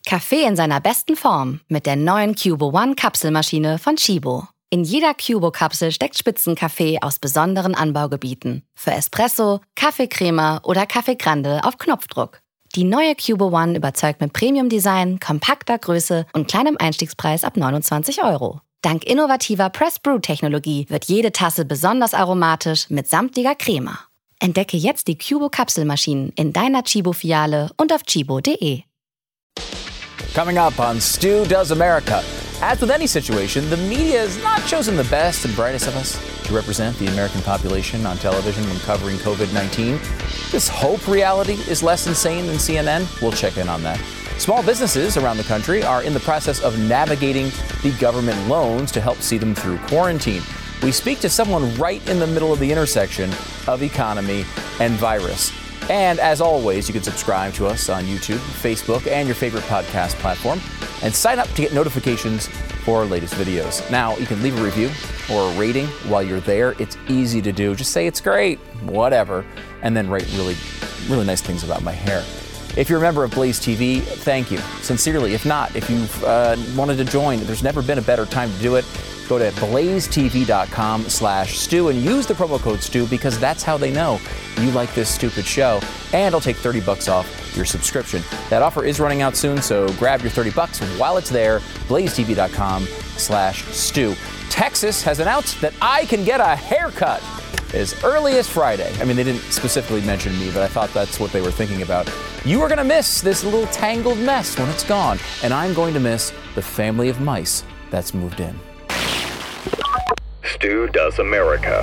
Kaffee in seiner besten Form mit der neuen Cubo One Kapselmaschine von Chibo. In jeder Cubo-Kapsel steckt Spitzenkaffee aus besonderen Anbaugebieten. Für Espresso, Kaffeecrema oder Kaffee Grande auf Knopfdruck. Die neue Cubo One überzeugt mit Premium-Design, kompakter Größe und kleinem Einstiegspreis ab 29 €. Dank innovativer Press-Brew-Technologie wird jede Tasse besonders aromatisch mit samtlicher Crema. Entdecke jetzt die Cubo-Kapselmaschinen in deiner Chibo-Filiale und auf chibo.de. Coming up on Stu Does America. As with any situation, the media has not chosen the best and brightest of us to represent the American population on television when covering COVID-19. Does Hope reality is less insane than CNN? We'll check in on that. Small businesses around the country are in the process of navigating the government loans to help see them through quarantine. We speak to someone right in the middle of the intersection of economy and virus. And as always, you can subscribe to us on YouTube, Facebook, and your favorite podcast platform, and sign up to get notifications for our latest videos. Now, you can leave a review or a rating while you're there. It's easy to do. Just say it's great, whatever, and then write really, really nice things about my hair. If you're a member of Blaze TV, thank you, sincerely. If not, if you've wanted to join, there's never been a better time to do it. Go to blazetv.com/Stu and use the promo code Stu because that's how they know you like this stupid show. And I'll take $30 off your subscription. That offer is running out soon, so grab your $30 while it's there. blazetv.com/Stu. Texas has announced that I can get a haircut as early as Friday. I mean, they didn't specifically mention me, but I thought that's what they were thinking about. You are going to miss this little tangled mess when it's gone, and I'm going to miss the family of mice that's moved in. Stu Does America.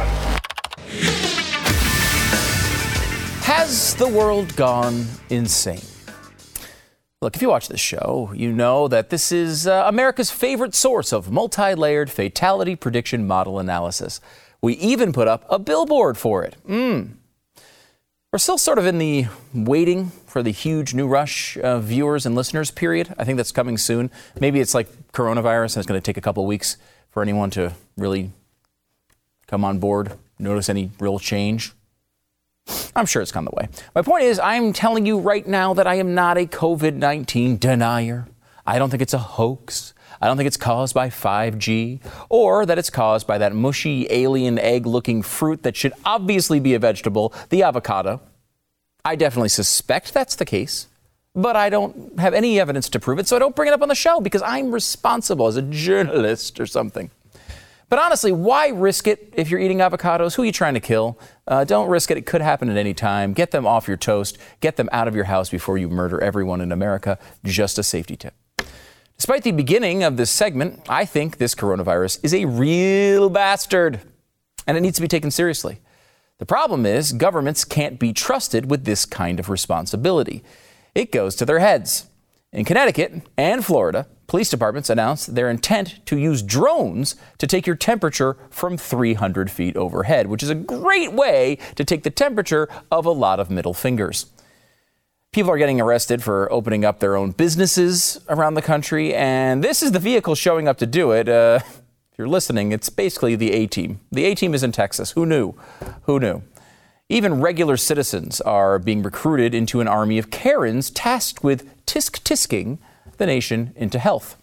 Has the world gone insane? Look, if you watch this show, you know that this is America's favorite source of multi-layered fatality prediction model analysis. We even put up a billboard for it. We're still sort of in the waiting for the huge new rush of viewers and listeners period. I think that's coming soon. Maybe it's like coronavirus and it's going to take a couple weeks for anyone to really come on board, notice any real change. I'm sure it's come the way. My point is, I'm telling you right now that I am not a COVID-19 denier. I don't think it's a hoax. I don't think it's caused by 5G or that it's caused by that mushy alien egg-looking fruit that should obviously be a vegetable, the avocado. I definitely suspect that's the case, but I don't have any evidence to prove it, so I don't bring it up on the show because I'm responsible as a journalist or something. But honestly, why risk it if you're eating avocados? Who are you trying to kill? Don't risk it. It could happen at any time. Get them off your toast. Get them out of your house before you murder everyone in America. Just a safety tip. Despite the beginning of this segment, I think this coronavirus is a real bastard, and it needs to be taken seriously. The problem is governments can't be trusted with this kind of responsibility. It goes to their heads. In Connecticut and Florida, police departments announced their intent to use drones to take your temperature from 300 feet overhead, which is a great way to take the temperature of a lot of middle fingers. People are getting arrested for opening up their own businesses around the country, and this is the vehicle showing up to do it. If you're listening, it's basically the A-Team. The A-Team is in Texas. Who knew? Who knew? Even regular citizens are being recruited into an army of Karens tasked with tisk-tisking the nation into health.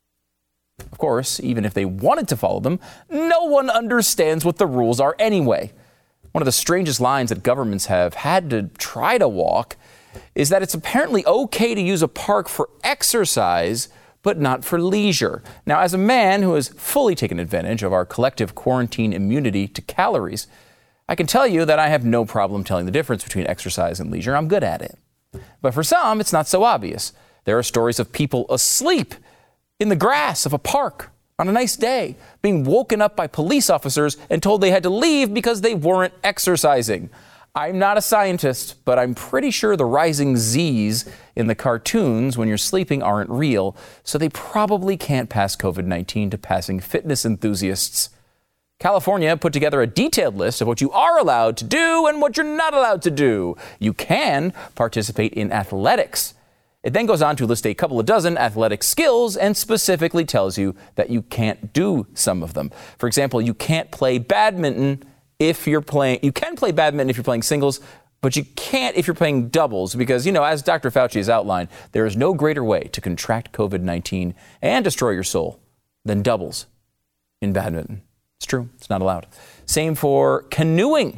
Of course, even if they wanted to follow them, no one understands what the rules are anyway. One of the strangest lines that governments have had to try to walk is that it's apparently okay to use a park for exercise, but not for leisure. Now, as a man who has fully taken advantage of our collective quarantine immunity to calories, I can tell you that I have no problem telling the difference between exercise and leisure. I'm good at it. But for some, it's not so obvious. There are stories of people asleep in the grass of a park on a nice day, being woken up by police officers and told they had to leave because they weren't exercising. I'm not a scientist, but I'm pretty sure the rising Z's in the cartoons when you're sleeping aren't real, so they probably can't pass COVID-19 to passing fitness enthusiasts. California put together a detailed list of what you are allowed to do and what you're not allowed to do. You can participate in athletics. It then goes on to list a couple of dozen athletic skills and specifically tells you that you can't do some of them. For example, you can't play badminton if you're playing, you can play badminton if you're playing singles, But you can't if you're playing doubles because, as Dr. Fauci has outlined, there is no greater way to contract COVID-19 and destroy your soul than doubles in badminton. It's true. It's not allowed. Same for canoeing.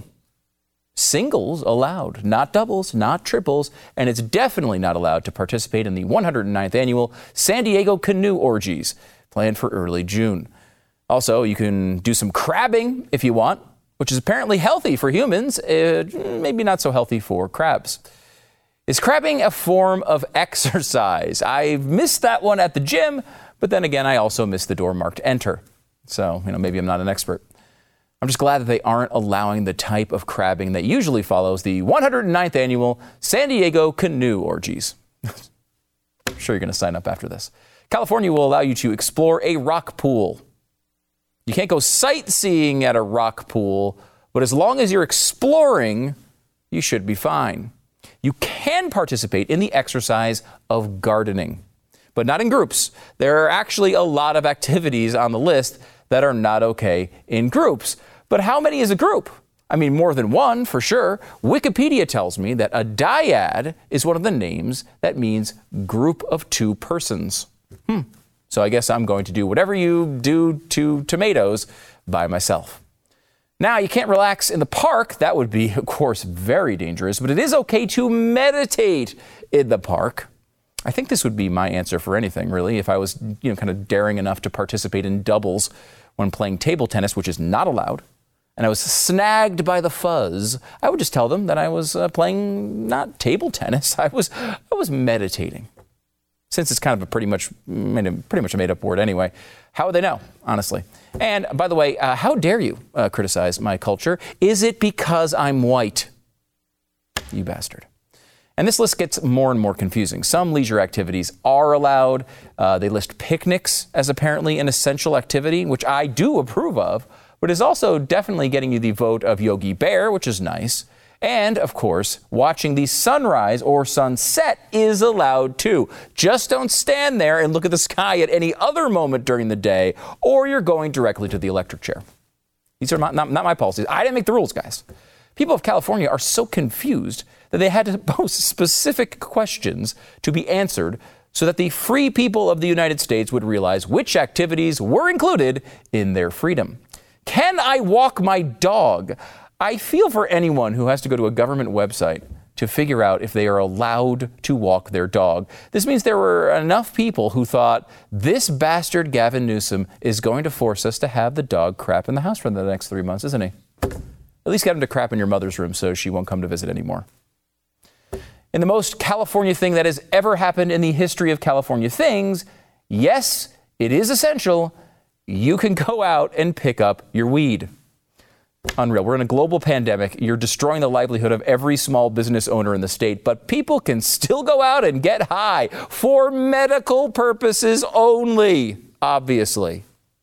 Singles allowed, not doubles, not triples, and it's definitely not allowed to participate in the 109th annual San Diego Canoe Orgies planned for early June. Also, you can do some crabbing if you want, which is apparently healthy for humans, maybe not so healthy for crabs. Is crabbing a form of exercise? I missed that one at the gym, but then again, I also missed the door marked enter. So, maybe I'm not an expert. I'm just glad that they aren't allowing the type of crabbing that usually follows the 109th annual San Diego Canoe Orgies. I'm sure you're going to sign up after this. California will allow you to explore a rock pool. You can't go sightseeing at a rock pool, but as long as you're exploring, you should be fine. You can participate in the exercise of gardening, but not in groups. There are actually a lot of activities on the list that are not okay in groups. But how many is a group? I mean, more than one, for sure. Wikipedia tells me that a dyad is one of the names that means group of two persons. So I guess I'm going to do whatever you do to tomatoes by myself. Now, you can't relax in the park. That would be, of course, very dangerous. But it is okay to meditate in the park. I think this would be my answer for anything, really, if I was, kind of daring enough to participate in doubles when playing table tennis, which is not allowed, and I was snagged by the fuzz. I would just tell them that I was playing not table tennis. I was meditating. Since it's kind of a pretty much a made-up word anyway, how would they know, honestly? And by the way, how dare you criticize my culture? Is it because I'm white? You bastard. And this list gets more and more confusing. Some leisure activities are allowed. They list picnics as apparently an essential activity, which I do approve of, but is also definitely getting you the vote of Yogi Bear, which is nice. And, of course, watching the sunrise or sunset is allowed too. Just don't stand there and look at the sky at any other moment during the day, or you're going directly to the electric chair. These are not my policies. I didn't make the rules, guys. People of California are so confused that they had to post specific questions to be answered so that the free people of the United States would realize which activities were included in their freedom. Can I walk my dog? I feel for anyone who has to go to a government website to figure out if they are allowed to walk their dog. This means there were enough people who thought, this bastard Gavin Newsom is going to force us to have the dog crap in the house for the next 3 months, isn't he? At least get him to crap in your mother's room so she won't come to visit anymore. In the most California thing that has ever happened in the history of California things, yes, it is essential. You can go out and pick up your weed. Unreal. We're in a global pandemic. You're destroying the livelihood of every small business owner in the state, but people can still go out and get high for medical purposes only, obviously.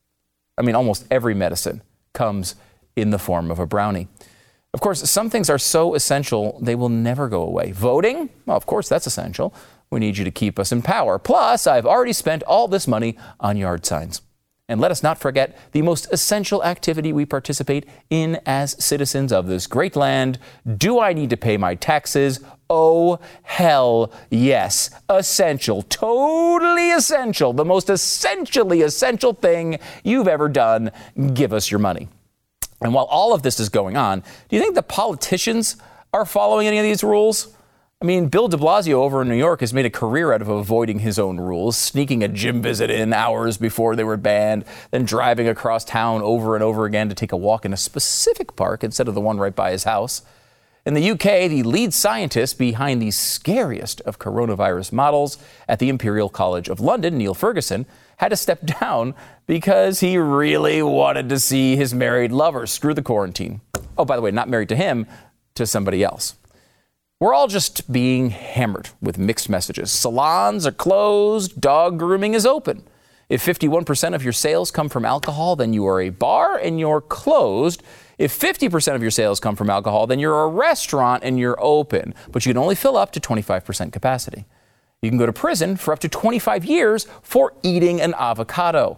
I mean, almost every medicine comes in the form of a brownie. Of course, some things are so essential, they will never go away. Voting? Well, of course, that's essential. We need you to keep us in power. Plus, I've already spent all this money on yard signs. And let us not forget the most essential activity we participate in as citizens of this great land. Do I need to pay my taxes? Oh, hell yes. Essential. Totally essential. The most essentially essential thing you've ever done. Give us your money. And while all of this is going on, do you think the politicians are following any of these rules? I mean, Bill de Blasio over in New York has made a career out of avoiding his own rules, sneaking a gym visit in hours before they were banned, then driving across town over and over again to take a walk in a specific park instead of the one right by his house. In the UK, the lead scientist behind the scariest of coronavirus models at the Imperial College of London, Neil Ferguson, had to step down because he really wanted to see his married lover. Screw the quarantine. Oh, by the way, not married to him, to somebody else. We're all just being hammered with mixed messages. Salons are closed. Dog grooming is open. If 51% of your sales come from alcohol, then you are a bar and you're closed. If 50% of your sales come from alcohol, then you're a restaurant and you're open. But you can only fill up to 25% capacity. You can go to prison for up to 25 years for eating an avocado.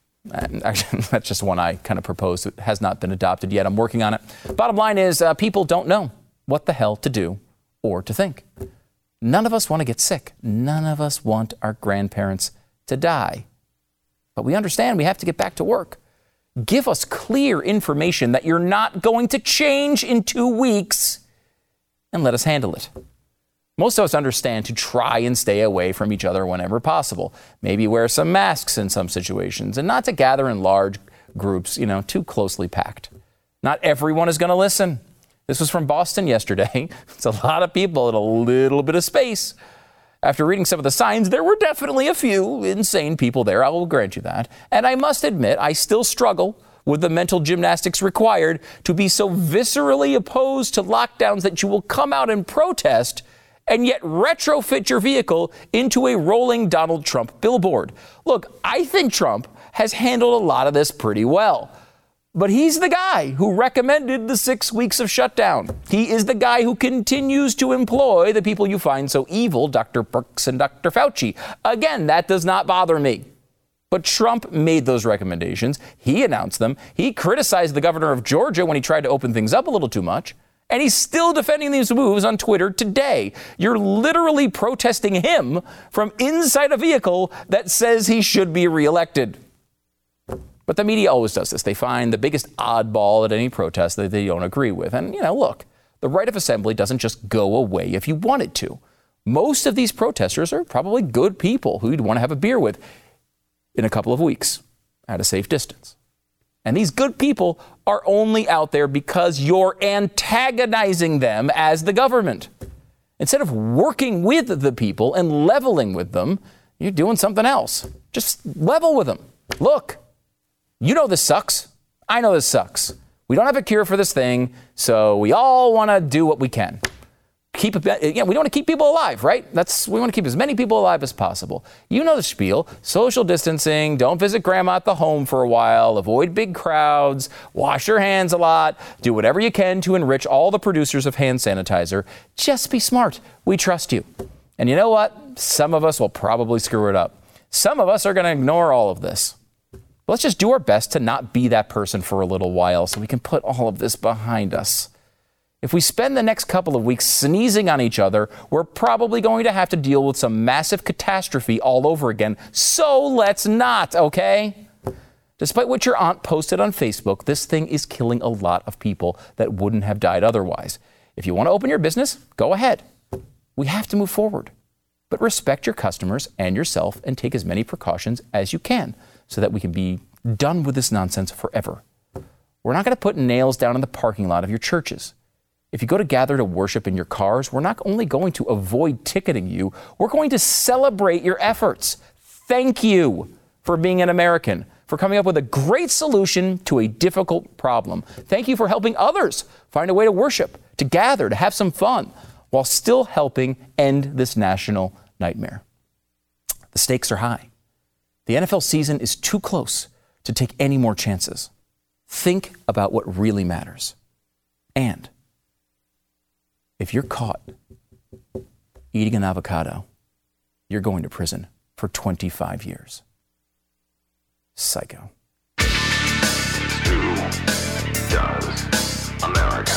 And actually, that's just one I kind of proposed. It has not been adopted yet. I'm working on it. Bottom line is people don't know what the hell to do or to think. None of us want to get sick. None of us want our grandparents to die. But we understand we have to get back to work. Give us clear information that you're not going to change in 2 weeks and let us handle it. Most of us understand to try and stay away from each other whenever possible. Maybe wear some masks in some situations and not to gather in large groups, too closely packed. Not everyone is going to listen. This was from Boston yesterday. It's a lot of people in a little bit of space. After reading some of the signs, there were definitely a few insane people there. I will grant you that. And I must admit, I still struggle with the mental gymnastics required to be so viscerally opposed to lockdowns that you will come out and protest and yet retrofit your vehicle into a rolling Donald Trump billboard. Look, I think Trump has handled a lot of this pretty well. But he's the guy who recommended the 6 weeks of shutdown. He is the guy who continues to employ the people you find so evil, Dr. Birx and Dr. Fauci. Again, that does not bother me. But Trump made those recommendations. He announced them. He criticized the governor of Georgia when he tried to open things up a little too much. And he's still defending these moves on Twitter today. You're literally protesting him from inside a vehicle that says he should be reelected. But the media always does this. They find the biggest oddball at any protest that they don't agree with. And, look, the right of assembly doesn't just go away if you want it to. Most of these protesters are probably good people who you'd want to have a beer with in a couple of weeks at a safe distance. And these good people are only out there because you're antagonizing them as the government. Instead of working with the people and leveling with them, you're doing something else. Just level with them. Look, you know this sucks. I know this sucks. We don't have a cure for this thing, so we all want to do what we can. We don't want to keep people alive, right? We want to keep as many people alive as possible. You know the spiel. Social distancing, don't visit grandma at the home for a while, avoid big crowds, wash your hands a lot, do whatever you can to enrich all the producers of hand sanitizer. Just be smart. We trust you. And you know what? Some of us will probably screw it up. Some of us are going to ignore all of this. Let's just do our best to not be that person for a little while so we can put all of this behind us. If we spend the next couple of weeks sneezing on each other, we're probably going to have to deal with some massive catastrophe all over again. So let's not, okay? Despite what your aunt posted on Facebook, this thing is killing a lot of people that wouldn't have died otherwise. If you want to open your business, go ahead. We have to move forward. But respect your customers and yourself and take as many precautions as you can so that we can be done with this nonsense forever. We're not going to put nails down in the parking lot of your churches. If you go to gather to worship in your cars, we're not only going to avoid ticketing you, we're going to celebrate your efforts. Thank you for being an American, for coming up with a great solution to a difficult problem. Thank you for helping others find a way to worship, to gather, to have some fun, while still helping end this national nightmare. The stakes are high. The NFL season is too close to take any more chances. Think about what really matters. And if you're caught eating an avocado, you're going to prison for 25 years. Psycho. Who does America?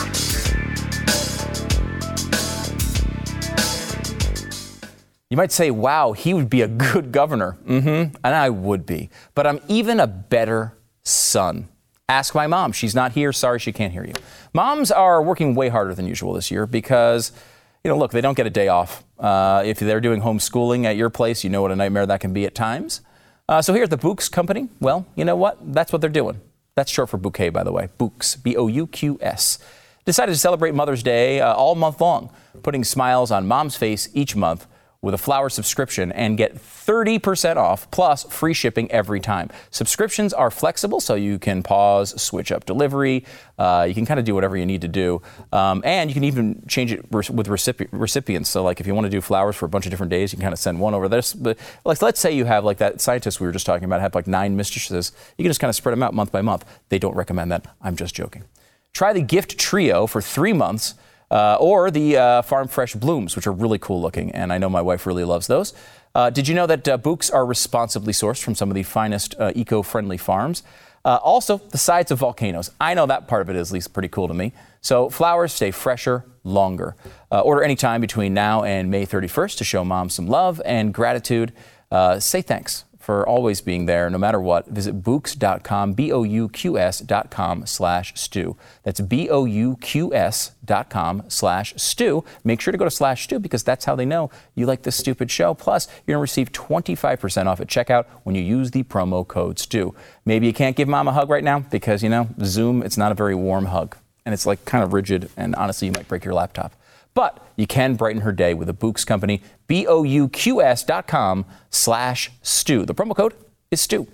You might say, wow, he would be a good governor. And I would be. But I'm even a better son. Ask my mom. She's not here. Sorry, she can't hear you. Moms are working way harder than usual this year because, look, they don't get a day off. If they're doing homeschooling at your place, you know what a nightmare that can be at times. So here at the Bouqs Company, well, you know what? That's what they're doing. That's short for bouquet, by the way. Bouqs, B-O-U-Q-S. Decided to celebrate Mother's Day all month long, putting smiles on mom's face each month with a flower subscription and get 30% off plus free shipping every time. Subscriptions are flexible, so you can pause, switch up delivery. You can kind of do whatever you need to do. And you can even change it with recipients. So like if you want to do flowers for a bunch of different days, you can kind of send one over this. But let's say you have like that scientist we were just talking about, had like 9 mistresses. You can just kind of spread them out month by month. They don't recommend that. I'm just joking. Try the gift trio for 3 months. Or the Farm Fresh Blooms, which are really cool looking, and I know my wife really loves those. Did you know that Bouqs are responsibly sourced from some of the finest eco-friendly farms? Also, the sides of volcanoes. I know that part of it is at least pretty cool to me. So flowers stay fresher longer. Order anytime between now and May 31st to show mom some love and gratitude. Say thanks for always being there no matter what. Visit Bouqs.com, BOUQS.com/stew. That's BOUQS.com/stew. Make sure to go to /stew because that's how they know you like this stupid show. Plus, you're going to receive 25% off at checkout when you use the promo code STEW. Maybe you can't give mom a hug right now because, Zoom, it's not a very warm hug. And it's like kind of rigid, and honestly, you might break your laptop. But you can brighten her day with a Bouqs company, BOUQS.com/stew. The promo code is STEW.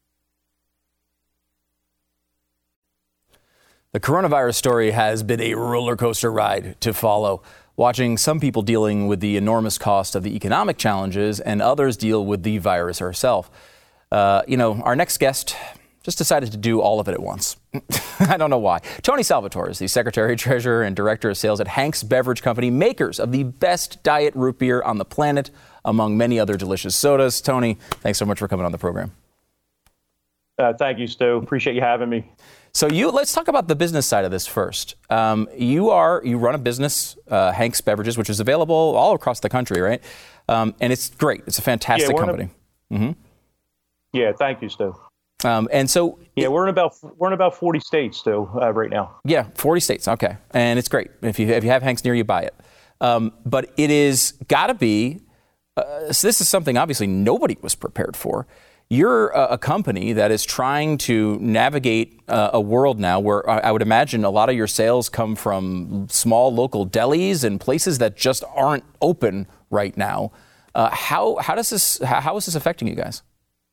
The coronavirus story has been a roller coaster ride to follow. Watching some people dealing with the enormous cost of the economic challenges and others deal with the virus herself. Our next guest just decided to do all of it at once. I don't know why. Tony Salvatore is the Secretary, Treasurer, and Director of Sales at Hank's Beverage Company, makers of the best diet root beer on the planet, among many other delicious sodas. Tony, thanks so much for coming on the program. Thank you, Stu. Appreciate you having me. So let's talk about the business side of this first. You run a business, Hank's Beverages, which is available all across the country, right? And it's great. It's a fantastic company. Yeah, thank you, Stu. We're in about 40 states still right now. Yeah, 40 states. Okay, and it's great if you have Hank's near you, buy it. But it is got to be. So this is something obviously nobody was prepared for. You're a company that is trying to navigate a world now where I would imagine a lot of your sales come from small local delis and places that just aren't open right now. How is this affecting you guys?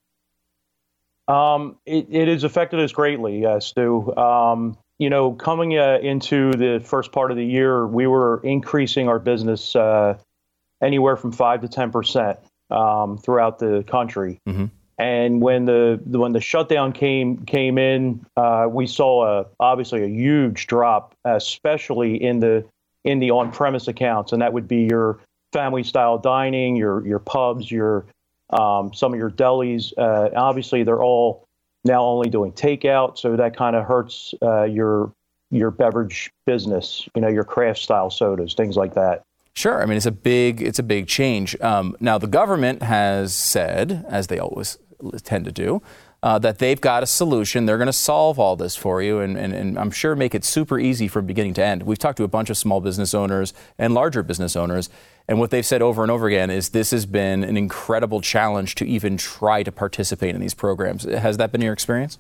It has affected us greatly, Stu. Coming into the first part of the year, we were increasing our business anywhere from 5 to 10% throughout the country. Mm-hmm. And when the shutdown came in, we saw obviously a huge drop, especially in the on-premise accounts, and that would be your family-style dining, your pubs, some of your delis. Obviously, they're all now only doing takeout, so that kind of hurts your beverage business. Your craft style sodas, things like that. Sure, I mean it's a big change. Now the government has said, as they always tend to do, that they've got a solution. They're going to solve all this for you, and I'm sure make it super easy from beginning to end. We've talked to a bunch of small business owners and larger business owners, and what they've said over and over again is this has been an incredible challenge to even try to participate in these programs. Has that been your experience?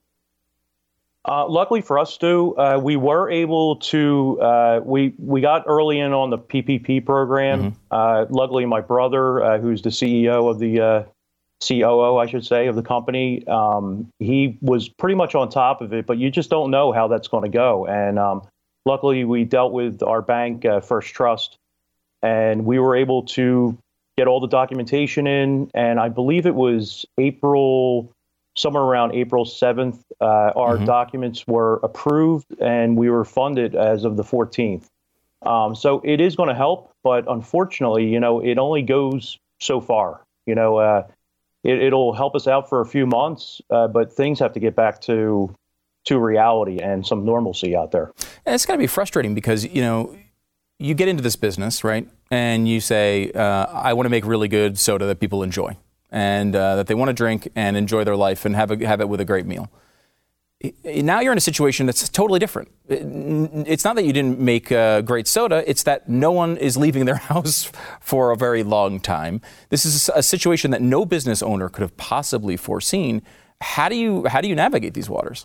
Luckily for us, Stu, we were able to, we got early in on the PPP program. Mm-hmm. Luckily, my brother, who's the CEO of the COO, I should say, of the company, he was pretty much on top of it, but you just don't know how that's going to go. And luckily, we dealt with our bank, First Trust, and we were able to get all the documentation in. And I believe it was somewhere around April 7th, our mm-hmm. documents were approved and we were funded as of the 14th. So it is going to help, but unfortunately, it only goes so far. It'll help us out for a few months, but things have to get back to reality and some normalcy out there. And it's going to be frustrating because, you get into this business, right? And you say, I want to make really good soda that people enjoy and that they want to drink and enjoy their life and have it with a great meal. Now you're in a situation that's totally different. It's not that you didn't make great soda. It's that no one is leaving their house for a very long time. This is a situation that no business owner could have possibly foreseen. How do you navigate these waters?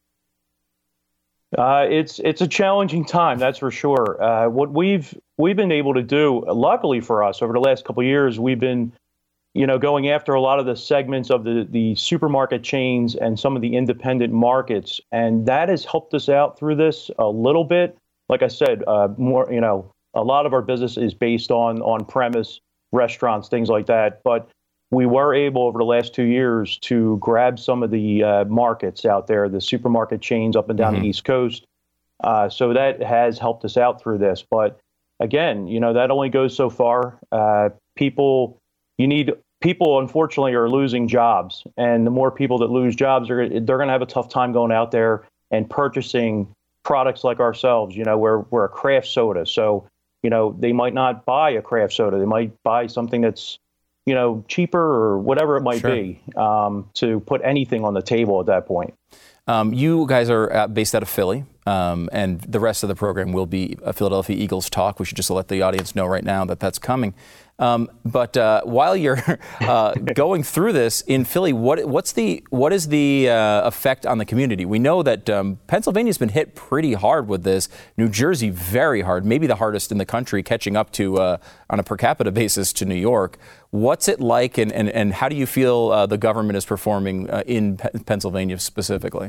It's a challenging time, that's for sure. What we've been able to do, luckily for us, over the last couple of years, we've been going after a lot of the segments of the supermarket chains and some of the independent markets. And that has helped us out through this a little bit. Like I said, a lot of our business is based on premise restaurants, things like that. But we were able over the last 2 years to grab some of the markets out there, the supermarket chains up and down mm-hmm. the East Coast. So that has helped us out through this. But again, that only goes so far. You need people, unfortunately, are losing jobs. And the more people that lose jobs, they're going to have a tough time going out there and purchasing products like ourselves. We're a craft soda. So, they might not buy a craft soda. They might buy something that's, cheaper or whatever it might be, to put anything on the table at that point. You guys are based out of Philly, and the rest of the program will be a Philadelphia Eagles talk. We should just let the audience know right now that that's coming. But while you're going through this in Philly, what is the effect on the community? We know that Pennsylvania's been hit pretty hard with this. New Jersey very hard, maybe the hardest in the country, catching up to on a per capita basis to New York. What's it like, and how do you feel the government is performing in Pennsylvania specifically?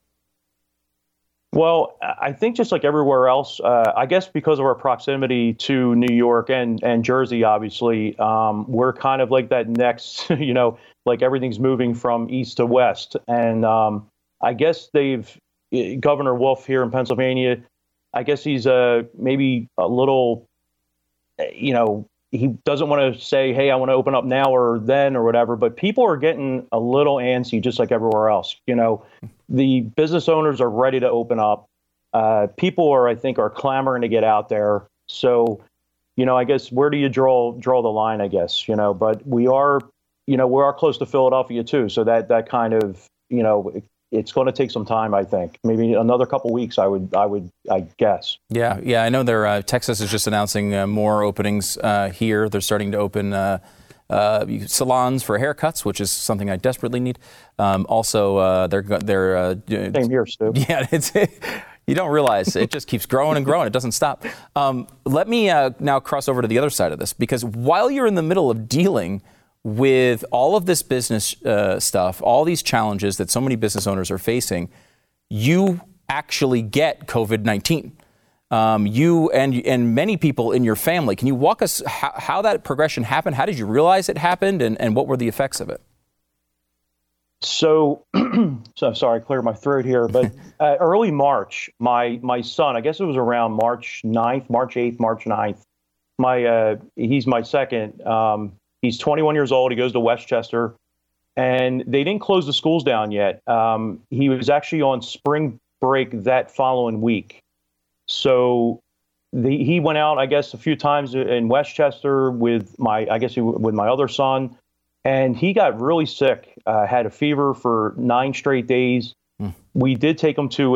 Well, I think just like everywhere else, I guess because of our proximity to New York and Jersey, obviously, we're kind of like that next, like everything's moving from east to west. And I guess Governor Wolf here in Pennsylvania, I guess he's maybe a little, he doesn't want to say, hey, I want to open up now or then or whatever, but people are getting a little antsy just like everywhere else. The business owners are ready to open up. People I think are clamoring to get out there. So, I guess where do you draw the line, I guess, but we are close to Philadelphia too. So that kind of, it's going to take some time, I think. Maybe another couple weeks, I guess. Yeah. I know Texas is just announcing more openings here. They're starting to open salons for haircuts, which is something I desperately need. Also, they're same here, Stu. Yeah, you don't realize it just keeps growing and growing. It doesn't stop. Let me now cross over to the other side of this, because while you're in the middle of dealing with all of this business stuff, all these challenges that so many business owners are facing, you actually get COVID-19. You and many people in your family. Can you walk us how that progression happened? How did you realize it happened, and what were the effects of it? So I'm sorry, I cleared my throat here, but early March, my son, I guess it was around March 9th, March 8th, March 9th. He's my second. He's 21 years old. He goes to Westchester, and they didn't close the schools down yet. He was actually on spring break that following week. So he went out, I guess, a few times in Westchester with my other son, and he got really sick. Had a fever for 9 straight days. We did take him to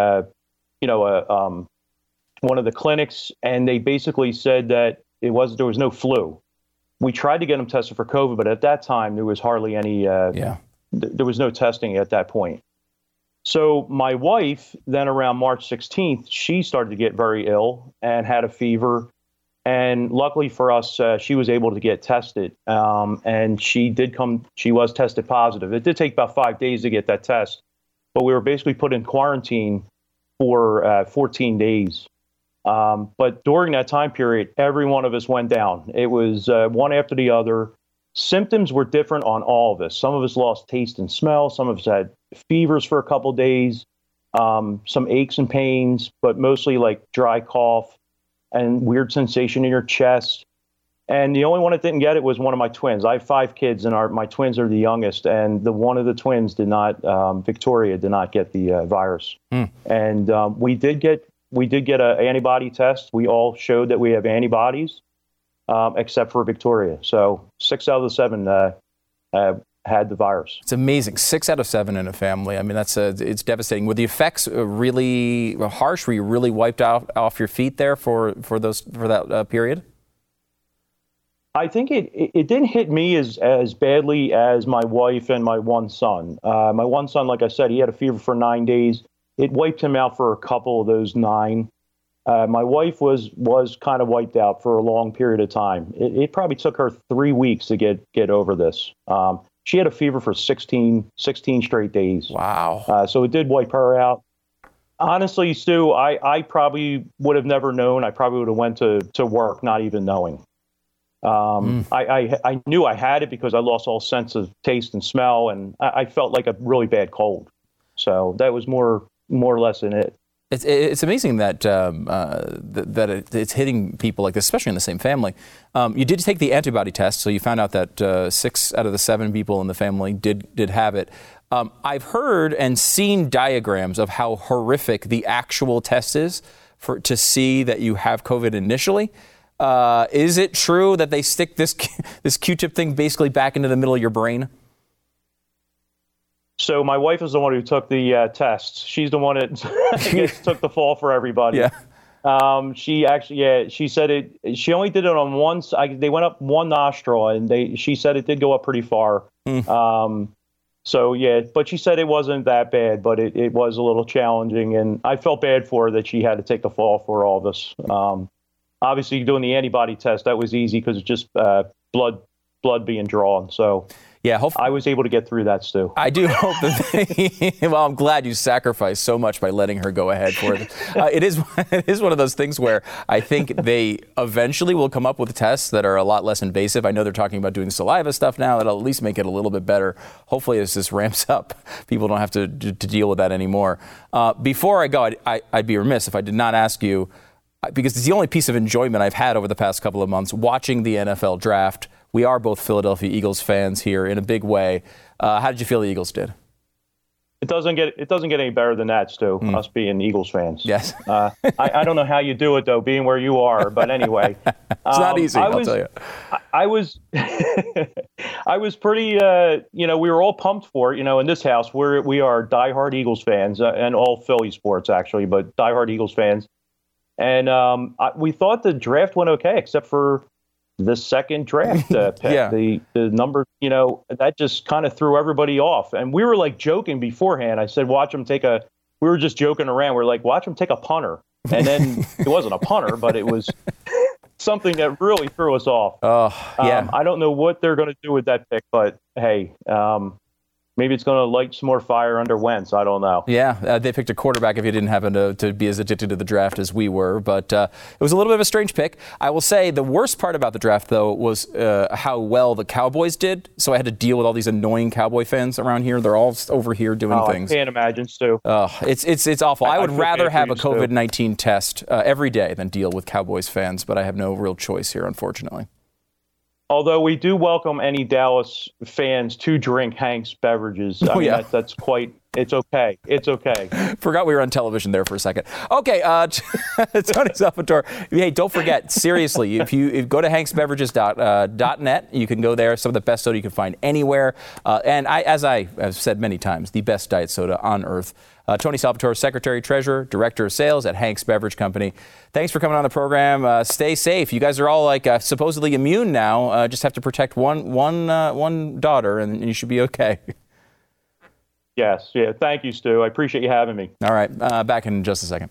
one of the clinics, and they basically said that there was no flu. We tried to get him tested for COVID, but at that time there was hardly any. There was no testing at that point. So my wife, then around March 16th, she started to get very ill and had a fever. And luckily for us, she was able to get tested. And she was tested positive. It did take about 5 days to get that test, but we were basically put in quarantine for 14 days. But during that time period, every one of us went down. It was one after the other. Symptoms were different on all of us. Some of us lost taste and smell. Some of us had fevers for a couple of days, some aches and pains, but mostly like dry cough and weird sensation in your chest. And the only one that didn't get it was one of my twins. I have 5 kids, and my twins are the youngest. And one of the twins did not, Victoria, did not get the virus. And we did get an antibody test. We all showed that we have antibodies, except for Victoria. So 6 out of the 7 had the virus. It's amazing. 6 out of 7 in a family. I mean, it's devastating. Were the effects really harsh? Were you really wiped out off your feet there for that period? I think it didn't hit me as badly as my wife and my one son. My one son, like I said, he had a fever for 9 days. It wiped him out for a couple of those 9. My wife was kind of wiped out for a long period of time. It probably took her 3 weeks to get over this. She had a fever for 16 straight days. Wow. So it did wipe her out. Honestly, Stu, I probably would have never known. I probably would have went to work not even knowing. I knew I had it because I lost all sense of taste and smell, and I felt like a really bad cold. So that was more or less in it. It's amazing that it's hitting people like this, especially in the same family. You did take the antibody test, so you found out that 6 out of the 7 people in the family did have it. I've heard and seen diagrams of how horrific the actual test is to see that you have COVID initially. Is it true that they stick this Q-tip thing basically back into the middle of your brain? So my wife is the one who took the tests. She's the one that took the fall for everybody. Yeah. She said she only did it on one. They went up one nostril, and she said it did go up pretty far. So yeah, but she said it wasn't that bad, but it was a little challenging, and I felt bad for her that she had to take the fall for all this. Obviously, doing the antibody test, that was easy because it's just blood being drawn. So yeah, I was able to get through that, Stu. I do hope that well, I'm glad you sacrificed so much by letting her go ahead for it. It is one of those things where I think they eventually will come up with tests that are a lot less invasive. I know they're talking about doing saliva stuff now that'll at least make it a little bit better. Hopefully, as this ramps up, people don't have to deal with that anymore. Before I go, I'd be remiss if I did not ask you, because it's the only piece of enjoyment I've had over the past couple of months, watching the NFL draft. We are both Philadelphia Eagles fans here in a big way. How did you feel the Eagles did? It doesn't get any better than that, Stu, us being Eagles fans. Yes. I don't know how you do it, though, being where you are. But anyway. It's not easy, I'll tell you. I was pretty, we were all pumped for it. In this house, we are diehard Eagles fans and all Philly sports, actually, but diehard Eagles fans. And we thought the draft went okay, except for the second draft pick. Yeah. The number, that just kind of threw everybody off. And we were like joking beforehand. I said, we were just joking around. We're like, watch him take a punter. And then it wasn't a punter, but it was something that really threw us off. Oh, yeah. I don't know what they're going to do with that pick, but hey, maybe it's going to light some more fire under Wentz. I don't know. Yeah, they picked a quarterback if you didn't happen to be as addicted to the draft as we were. But it was a little bit of a strange pick. I will say the worst part about the draft, though, was how well the Cowboys did. So I had to deal with all these annoying Cowboy fans around here. They're all over here doing things. I can't imagine, Stu. It's awful. I would rather have a Stu. COVID-19 test every day than deal with Cowboys fans, but I have no real choice here, unfortunately. Although we do welcome any Dallas fans to drink Hank's beverages. I mean, that's quite. It's okay. It's okay. Forgot we were on television there for a second. Okay, Tony Salvatore. Hey, don't forget, seriously, if you go to hanksbeverages.net, you can go there. Some of the best soda you can find anywhere. And as I have said many times, the best diet soda on earth. Tony Salvatore, Secretary, Treasurer, Director of Sales at Hank's Beverage Company. Thanks for coming on the program. Stay safe. You guys are all supposedly immune now. Just have to protect one daughter, and you should be okay. Yes. Yeah. Thank you, Stu. I appreciate you having me. All right. Back in just a second.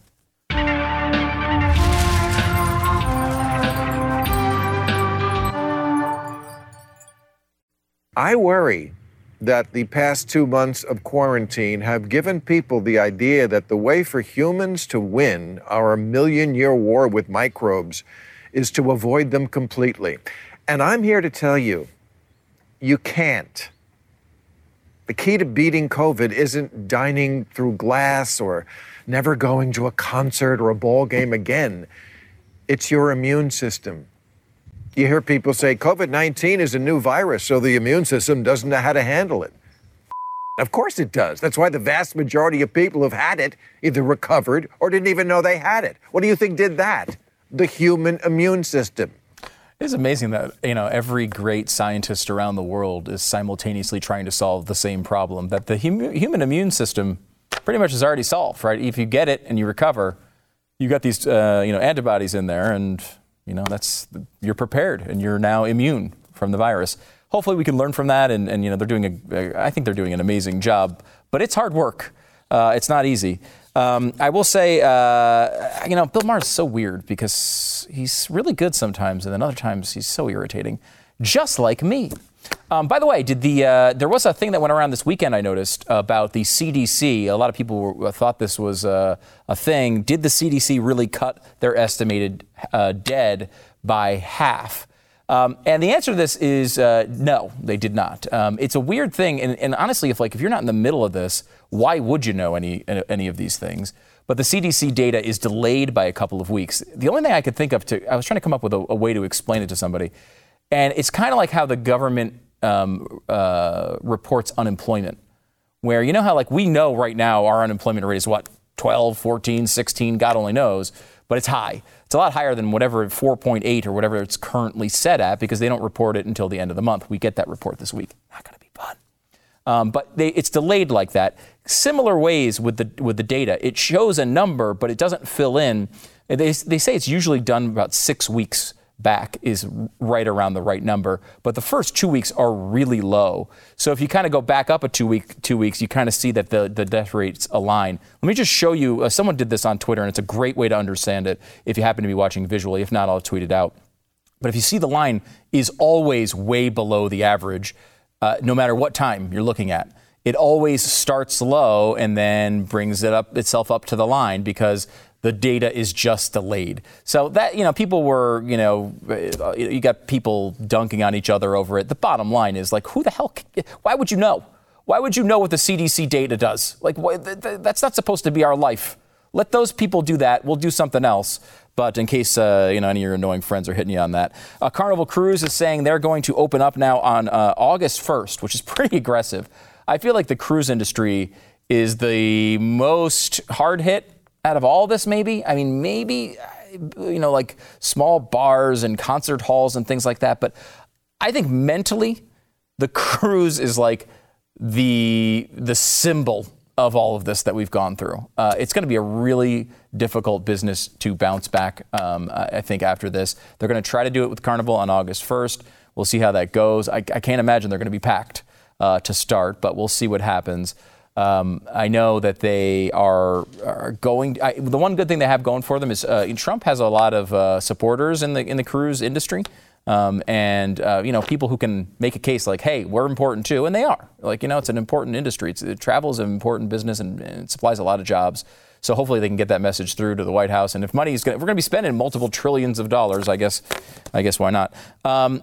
I worry that the past 2 months of quarantine have given people the idea that the way for humans to win our million-year war with microbes is to avoid them completely. And I'm here to tell you, you can't. The key to beating COVID isn't dining through glass or never going to a concert or a ball game again. It's your immune system. You hear people say COVID-19 is a new virus, so the immune system doesn't know how to handle it. Of course it does. That's why the vast majority of people who've had it either recovered or didn't even know they had it. What do you think did that? The human immune system. It's amazing that, every great scientist around the world is simultaneously trying to solve the same problem that the human immune system pretty much is already solved, right? If you get it and you recover, you got these, antibodies in there, and you're prepared and you're now immune from the virus. Hopefully we can learn from that, and I think they're doing an amazing job, but it's hard work. It's not easy. I will say, Bill Maher is so weird because he's really good sometimes, and then other times he's so irritating, just like me. By the way, there was a thing that went around this weekend I noticed about the CDC. A lot of people thought this was a thing. Did the CDC really cut their estimated dead by half? And the answer to this is no, they did not. It's a weird thing. And honestly, if you're not in the middle of this, why would you know any of these things? But the CDC data is delayed by a couple of weeks. The only thing I could think of I was trying to come up with a way to explain it to somebody. And it's kind of like how the government reports unemployment, where you know how we know right now our unemployment rate is 12, 14, 16, God only knows, but it's high. It's a lot higher than whatever 4.8 or whatever it's currently set at because they don't report it until the end of the month. We get that report this week. Not going to be fun. But it's delayed like that. Similar ways with the data. It shows a number, but it doesn't fill in. They say it's usually done about 6 weeks back is right around the right number, but the first 2 weeks are really low. So if you kind of go back up 2 weeks, you kind of see that the death rates align. Let me just show you, someone did this on Twitter, and it's a great way to understand it if you happen to be watching visually. If not, I'll tweet it out. But if you see the line is always way below the average, no matter what time you're looking at. It always starts low and then brings itself up to the line because the data is just delayed. So that, people were, you got people dunking on each other over it. The bottom line is who the hell, why would you know? Why would you know what the CDC data does? That's not supposed to be our life. Let those people do that. We'll do something else. But in case, any of your annoying friends are hitting you on that. Carnival Cruise is saying they're going to open up now on August 1st, which is pretty aggressive. I feel like the cruise industry is the most hard hit out of all this, maybe. I mean, maybe, small bars and concert halls and things like that. But I think mentally, the cruise is the symbol of all of this that we've gone through. It's going to be a really difficult business to bounce back, I think, after this. They're going to try to do it with Carnival on August 1st. We'll see how that goes. I can't imagine they're going to be packed to start, but we'll see what happens. I know that they are going. The one good thing they have going for them is Trump has a lot of supporters in the cruise industry, and people who can make a case hey, we're important too, and they are. It's an important industry. Travel is an important business, and it supplies a lot of jobs. So hopefully they can get that message through to the White House. And if we're going to be spending multiple trillions of dollars, I guess why not? And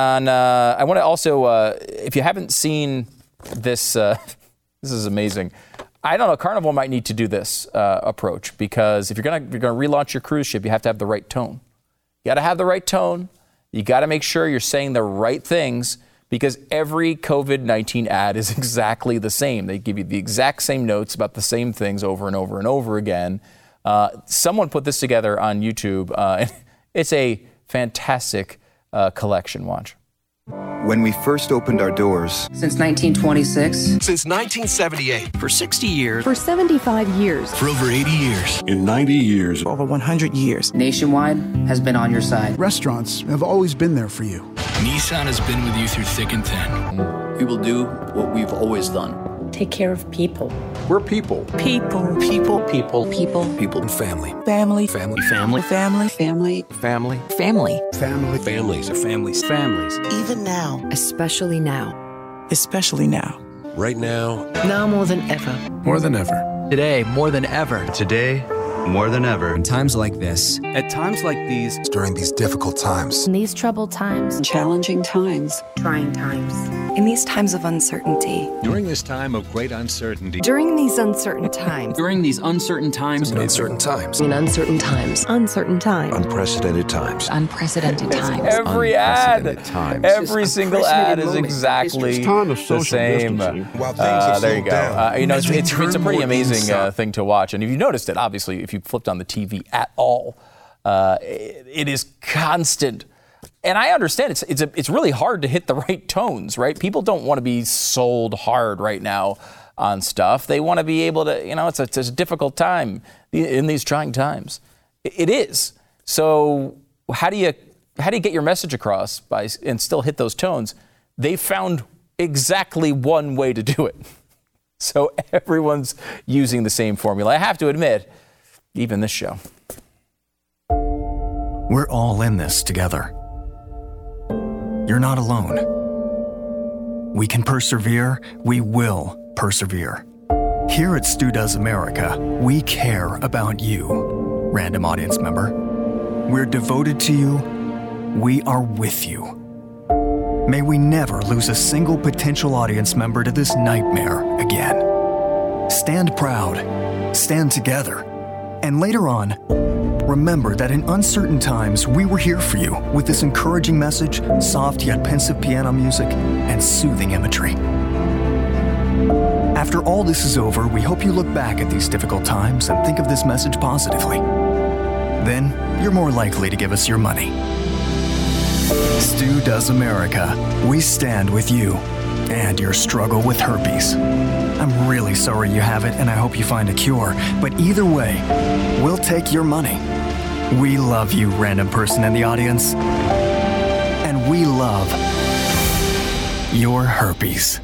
I want to also, if you haven't seen this, this is amazing. I don't know. Carnival might need to do this approach because if you're going to relaunch your cruise ship, you have to have the right tone. You got to have the right tone. You got to make sure you're saying the right things because every COVID-19 ad is exactly the same. They give you the exact same notes about the same things over and over and over again. Someone put this together on YouTube. It's a fantastic collection. Watch. When we first opened our doors. Since 1926. Since 1978. For 60 years. For 75 years. For over 80 years. In 90 years. For over 100 years. Nationwide has been on your side. Restaurants have always been there for you. Nissan has been with you through thick and thin. We will do what we've always done. Take care of people. We're people. People. People. People. People. People. And family. Family. Family. Family. Family. Family. Family. Family. Family. Families are families. Families. Even now. Especially now. Especially now. Right now. Now more than ever. More than ever. Today, more than ever. Today, more than ever. In times like this. At times like these. During these difficult times. In these troubled times. Challenging times. Trying times. In these times of uncertainty. During this time of great uncertainty. During these uncertain times. During these uncertain times. In uncertain times. In uncertain times. Uncertain times. Unprecedented times. Unprecedented times. Every ad, every single ad is exactly the same. There you go. It's a pretty amazing thing to watch. And if you noticed it, obviously, if you flipped on the TV at all, it is constant. And I understand it's really hard to hit the right tones, right? People don't want to be sold hard right now on stuff. They want to be able to, it's a difficult time in these trying times. It is. So how do you get your message across and still hit those tones? They found exactly one way to do it. So everyone's using the same formula. I have to admit, even this show. We're all in this together. You're not alone. We can persevere. We will persevere. Here at Stu Does America, we care about you, random audience member. We're devoted to you. We are with you. May we never lose a single potential audience member to this nightmare again. Stand proud, stand together, and later on, remember that in uncertain times, we were here for you with this encouraging message, soft yet pensive piano music, and soothing imagery. After all this is over, we hope you look back at these difficult times and think of this message positively. Then, you're more likely to give us your money. Stu Does America. We stand with you and your struggle with herpes. I'm really sorry you have it, and I hope you find a cure. But either way, we'll take your money. We love you, random person in the audience. And we love your herpes.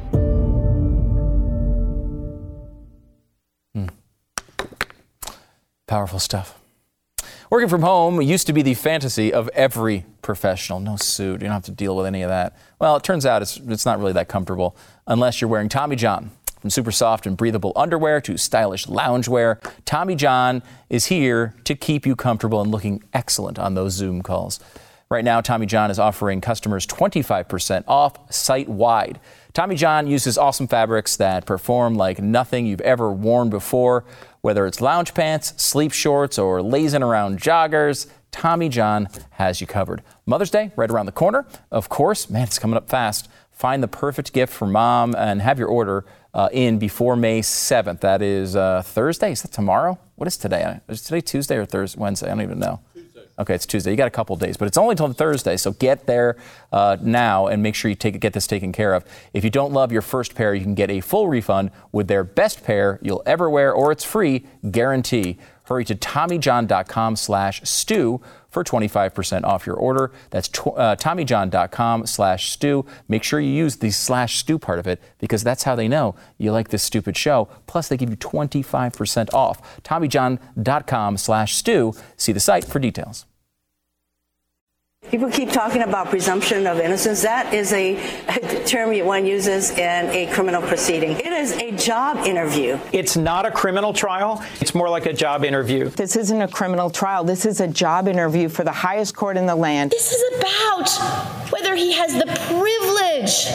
Powerful stuff. Working from home used to be the fantasy of every professional. No suit. You don't have to deal with any of that. Well, it turns out it's not really that comfortable unless you're wearing Tommy John. From super soft and breathable underwear to stylish loungewear, Tommy John is here to keep you comfortable and looking excellent on those Zoom calls. Right now, Tommy John is offering customers 25% off site-wide. Tommy John uses awesome fabrics that perform like nothing you've ever worn before. Whether it's lounge pants, sleep shorts, or lazing around joggers, Tommy John has you covered. Mother's Day, right around the corner. Of course, man, it's coming up fast. Find the perfect gift for mom and have your order in before May 7th. That is Thursday. Is that tomorrow? What is today? Is today Tuesday or Thursday? Wednesday? I don't even know. Okay, it's Tuesday. You got a couple days, but it's only until Thursday, so get there now and make sure you get this taken care of. If you don't love your first pair, you can get a full refund with their best pair you'll ever wear, or it's free guarantee. Hurry to TommyJohn.com/Stu for 25% off your order. That's TommyJohn.com/Stu. Make sure you use the /Stu part of it, because that's how they know you like this stupid show. Plus, they give you 25% off. TommyJohn.com/Stu. See the site for details. People keep talking about presumption of innocence. That is a term one uses in a criminal proceeding. It is a job interview. It's not a criminal trial. It's more like a job interview. This isn't a criminal trial. This is a job interview for the highest court in the land. This is about whether he has the privilege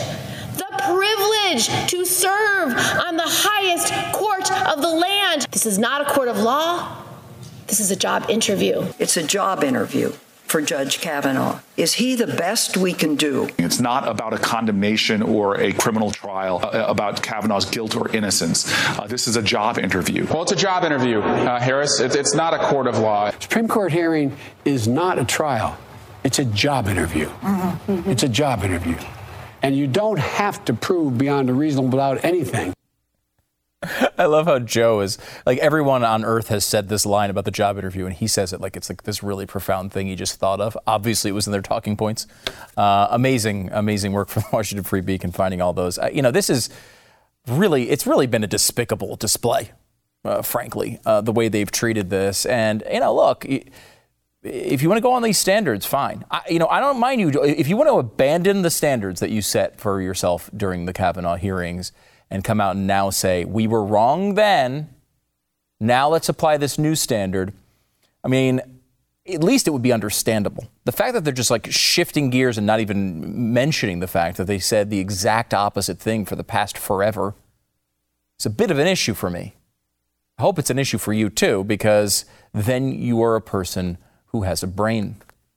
to serve on the highest court of the land. This is not a court of law. This is a job interview. It's a job interview for Judge Kavanaugh. Is he the best we can do? It's not about a condemnation or a criminal trial about Kavanaugh's guilt or innocence. This is a job interview. Well, it's a job interview, Harris. It's not a court of law. Supreme Court hearing is not a trial. It's a job interview. Mm-hmm. It's a job interview. And you don't have to prove beyond a reasonable doubt anything. I love how Joe is, like, everyone on earth has said this line about the job interview, and he says it like it's like this really profound thing he just thought of. Obviously, it was in their talking points. Amazing work from Washington Free Beacon finding all those. This is really, it's really been a despicable display, frankly, the way they've treated this. And, look, if you want to go on these standards, fine. I don't mind you. If you want to abandon the standards that you set for yourself during the Kavanaugh hearings and come out and now say, we were wrong then, now let's apply this new standard. I mean, at least it would be understandable. The fact that they're just like shifting gears and not even mentioning the fact that they said the exact opposite thing for the past forever is a bit of an issue for me. I hope it's an issue for you too, because then you are a person who has a brain.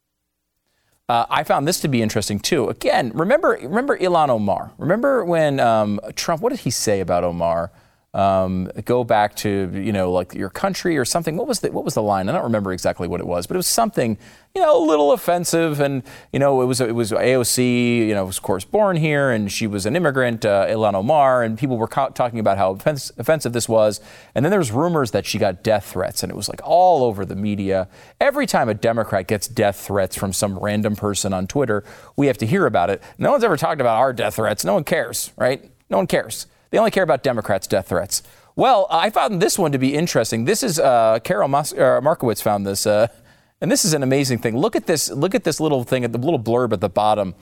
I found this to be interesting, too. Again, remember Ilhan Omar. Remember when Trump, what did he say about Omar? Go back to, like your country or something. What was the line? I don't remember exactly what it was, but it was something, a little offensive. And, it was AOC, was of course born here, and she was an immigrant, Ilhan Omar, and people were talking about how offensive this was. And then there was rumors that she got death threats, and it was like all over the media. Every time a Democrat gets death threats from some random person on Twitter, we have to hear about it. No one's ever talked about our death threats. No one cares, right? No one cares. They only care about Democrats' death threats. Well, I found this one to be interesting. This is Carol Markowitz found this, and this is an amazing thing. Look at this little thing, the little blurb at the bottom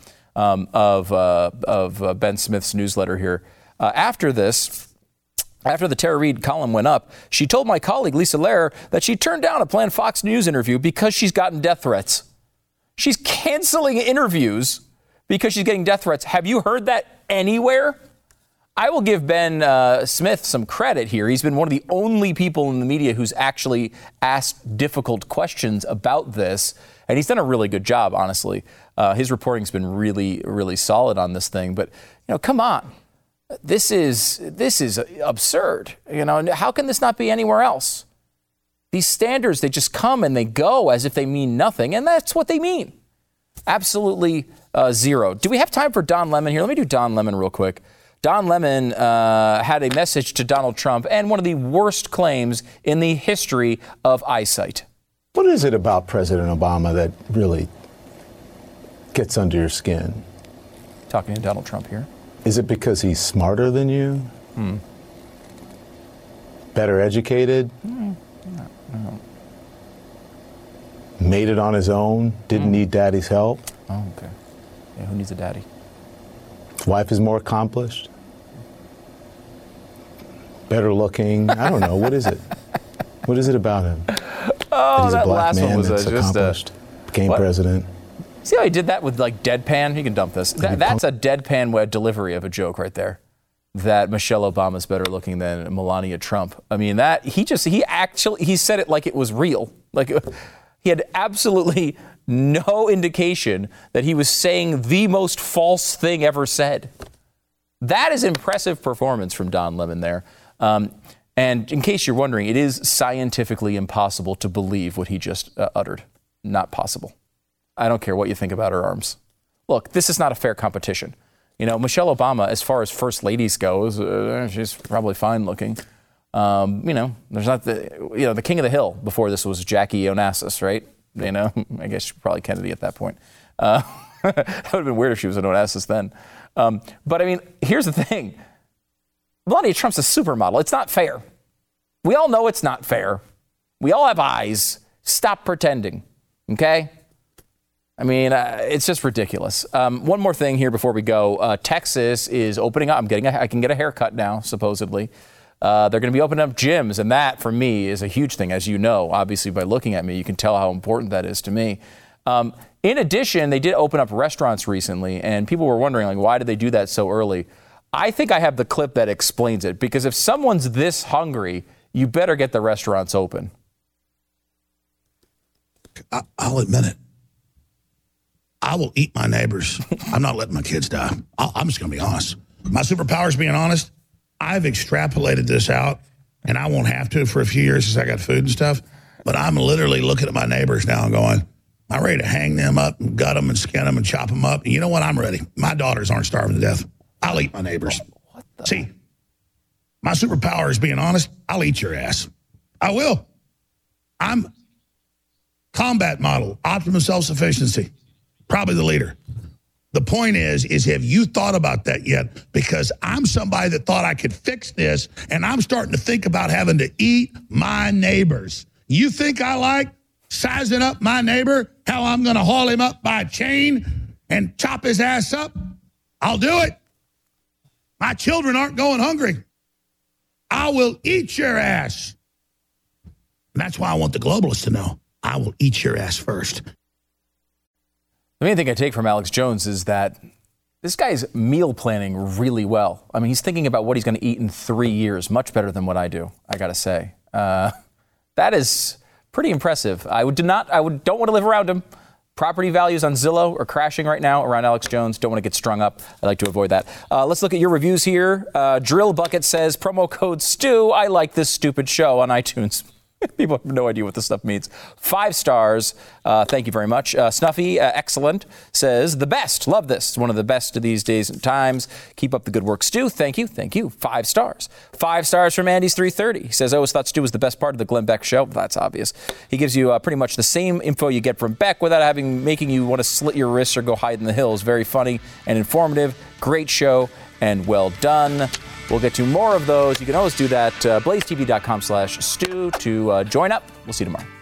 of Ben Smith's newsletter here. After the Tara Reid column went up, she told my colleague Lisa Lehrer that she turned down a planned Fox News interview because she's gotten death threats. She's canceling interviews because she's getting death threats. Have you heard that anywhere? I will give Ben Smith some credit here. He's been one of the only people in the media who's actually asked difficult questions about this, and he's done a really good job, honestly. His reporting's been really, really solid on this thing. But, come on. This is absurd. How can this not be anywhere else? These standards, they just come and they go as if they mean nothing, and that's what they mean. Absolutely zero. Do we have time for Don Lemon here? Let me do Don Lemon real quick. Don Lemon had a message to Donald Trump and one of the worst claims in the history of eyesight. What is it about President Obama that really gets under your skin? Talking to Donald Trump here. Is it because he's smarter than you? Better educated? No. Made it on his own? Didn't need daddy's help? Oh, okay. Yeah, who needs a daddy? His wife is more accomplished? Better looking? I don't know. What is it? What is it about him? Oh, he's that a black last man one was that's just accomplished, became president. See how he did that with deadpan? You can dump this. That's a deadpan delivery of a joke right there. That Michelle Obama's better looking than Melania Trump. I mean, he said it like it was real. Like he had absolutely no indication that he was saying the most false thing ever said. That is impressive performance from Don Lemon there. And in case you're wondering, it is scientifically impossible to believe what he just uttered. Not possible. I don't care what you think about her arms. Look, this is not a fair competition. Michelle Obama, as far as first ladies goes, she's probably fine looking. There's not the king of the hill before this was Jackie Onassis, right? I guess she's probably Kennedy at that point. That would have been weird if she was an Onassis then. But I mean, here's the thing. Melania Trump's a supermodel. It's not fair. We all know it's not fair. We all have eyes. Stop pretending. Okay? I mean, it's just ridiculous. One more thing here before we go. Texas is opening up. I can get a haircut now, supposedly. They're going to be opening up gyms, and that, for me, is a huge thing. As you know, obviously, by looking at me, you can tell how important that is to me. In addition, they did open up restaurants recently, and people were wondering, why did they do that so early? I think I have the clip that explains it, because if someone's this hungry, you better get the restaurants open. I'll admit it. I will eat my neighbors. I'm not letting my kids die. I'm just going to be honest. My superpower is being honest. I've extrapolated this out, and I won't have to for a few years since I got food and stuff, but I'm literally looking at my neighbors now and going, I'm ready to hang them up and gut them and skin them and chop them up. And you know what? I'm ready. My daughters aren't starving to death. I'll eat my neighbors. See, my superpower is being honest. I'll eat your ass. I will. I'm combat model, optimum self-sufficiency, probably the leader. The point is have you thought about that yet? Because I'm somebody that thought I could fix this, and I'm starting to think about having to eat my neighbors. You think I like sizing up my neighbor, how I'm going to haul him up by a chain and chop his ass up? I'll do it. My children aren't going hungry. I will eat your ass. And that's why I want the globalists to know. I will eat your ass first. The main thing I take from Alex Jones is that this guy's meal planning really well. I mean, he's thinking about what he's going to eat in 3 years, much better than what I do, I got to say. That is pretty impressive. Don't want to live around him. Property values on Zillow are crashing right now around Alex Jones. Don't want to get strung up. I like to avoid that. Let's look at your reviews here. Drill Bucket says, promo code Stu. I like this stupid show on iTunes. People have no idea what this stuff means. 5 stars. Thank you very much. Snuffy, excellent, says, the best. Love this. It's one of the best of these days and times. Keep up the good work, Stu. Thank you. Thank you. 5 stars. 5 stars from Andy's 330. He says, I always thought Stu was the best part of the Glenn Beck show. That's obvious. He gives you pretty much the same info you get from Beck without making you want to slit your wrists or go hide in the hills. Very funny and informative. Great show and well done. We'll get to more of those. You can always do that. BlazeTV.com/Stu to join up. We'll see you tomorrow.